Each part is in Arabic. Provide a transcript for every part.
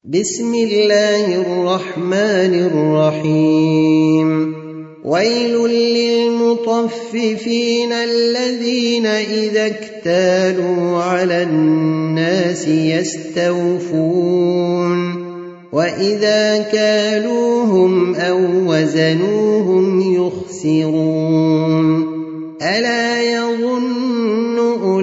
بسم الله الرحمن الرحيم ويل للمطففين الذين إذا اكتالوا على الناس يستوفون وإذا كالوهم أو وزنوهم يخسرون ألا يظن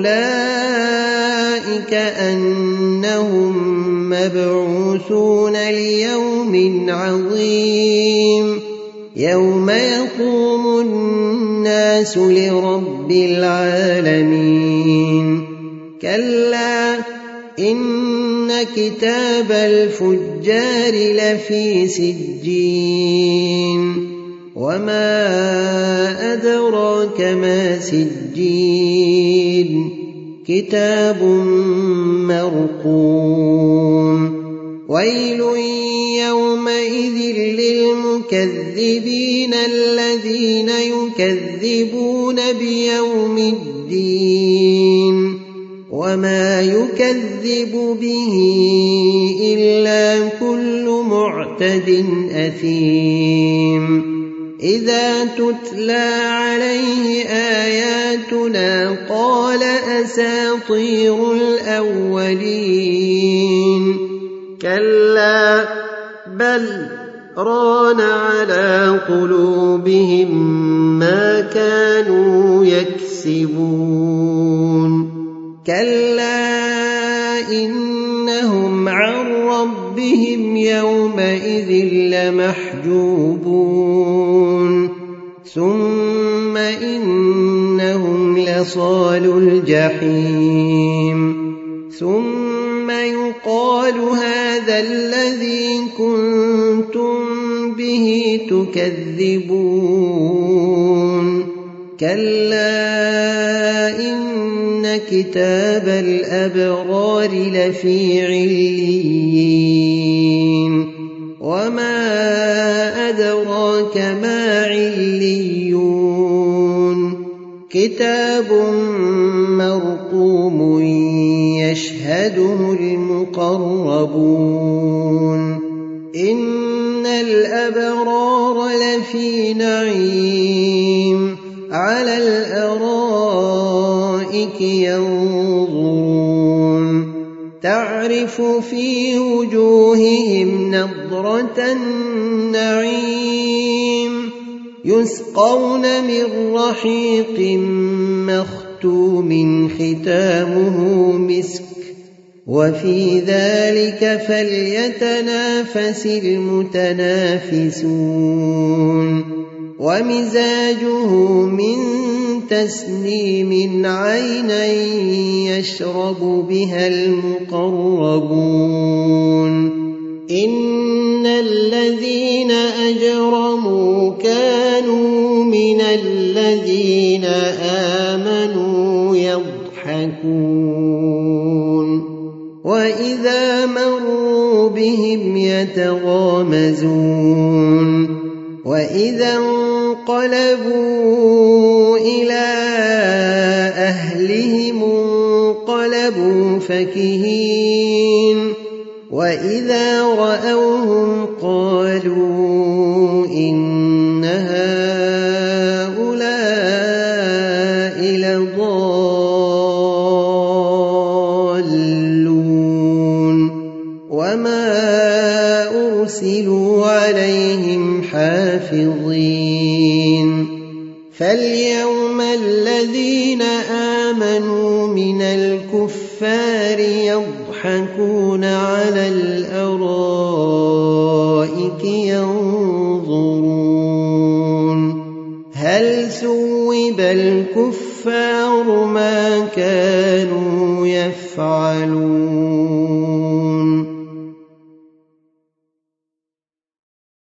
أولئك أنهم مبعوثون ليوم عظيم يوم يقوم الناس لرب العالمين كلا إن كتاب الفجار لفي سجين وما أدراك ما سجين كتاب مرقوم ويل يومئذ للمكذبين الذين يكذبون بيوم الدين وما يكذب به إلا كل معتد أثيم إذا تتلى عليه آياتنا قال أساطير الأولين كلا بل ران على قلوبهم ما كانوا يكسبون كلا إنهم عن ربهم يومئذ لمحجوبون ثم إنهم لصالو الجحيم ثم يقال هذا الذي كنتم به تكذبون كلا إن كتاب الأبرار لفي عليين وما أدراك ما عليون كتاب مرقوم يشهده المقربون إن الأبرار لفي نعيم على الأرائك ينظرون تعرف في وجوههم نضرة النعيم يسقون من رحيق مختوم ختامه مسك وفي ذلك فليتنافس المتنافسون ومزاجه من تسنيم عينا يشرب بها المقربون إن الذين أجرموا كانوا من الذين آمنوا يضحكون وإذا مروا بهم يتغامزون وإذا انقلبوا إلى أهلهم انقلبوا فكهين وإذا رأوهم قالوا إن هؤلاء لضالون وما أرسلوا عليهم حافظين فاليوم الذين آمنوا من الكفار يضحكون على الأرائك ينظرون هل ثوب الكفار ما كانوا يفعلون